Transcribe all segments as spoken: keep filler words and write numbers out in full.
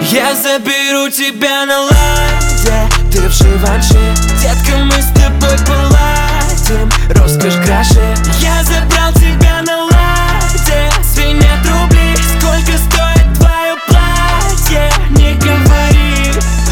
Я заберу тебя на ладе, ты в Живанши. Детка, мы с тобой поладим, роскошь краше. Я забрал тебя на ладе, звенят рубли. Сколько стоит твое платье, не говори.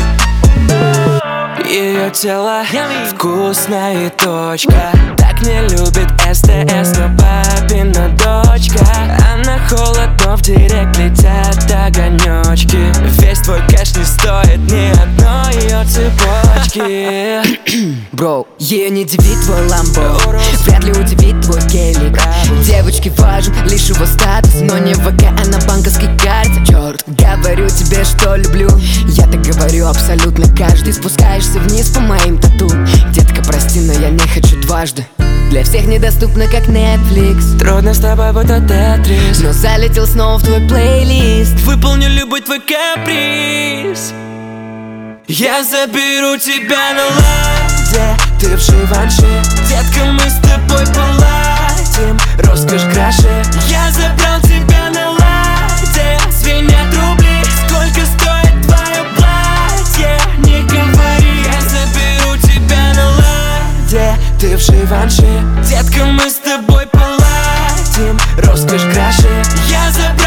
Ее тело вкусная точка, так не любит СТС, но папина дочка. Она холод, но в директ летят огонечки. Весь твой кэш не стоит ни одной ее цепочки. Бро, ее не удивит твой ламбо, вряд ли удивит твой гелик. Девочке важен лишь его статус, но не в ВК, а на банковской карте. Черт, говорю тебе, что люблю, я так говорю абсолютно каждый. Спускаешься вниз по моим тату, детка, прости, но я не хочу дважды. Для всех недоступно, как Netflix. Трудно с тобой, будто Тетрис, но залетел снова в твой плейлист. Выполню любой твой каприз. Я заберу тебя на ладе, ты в Живанши. Детка, мы с тобой поладим, роскошь краше. Я забрал тебя на ладе, звенят рубли. Сколько стоит твое платье, не говори. Я заберу тебя на ладе, ты в Живанши. Детка, мы с тобой поладим, роскошь краше. Я забрал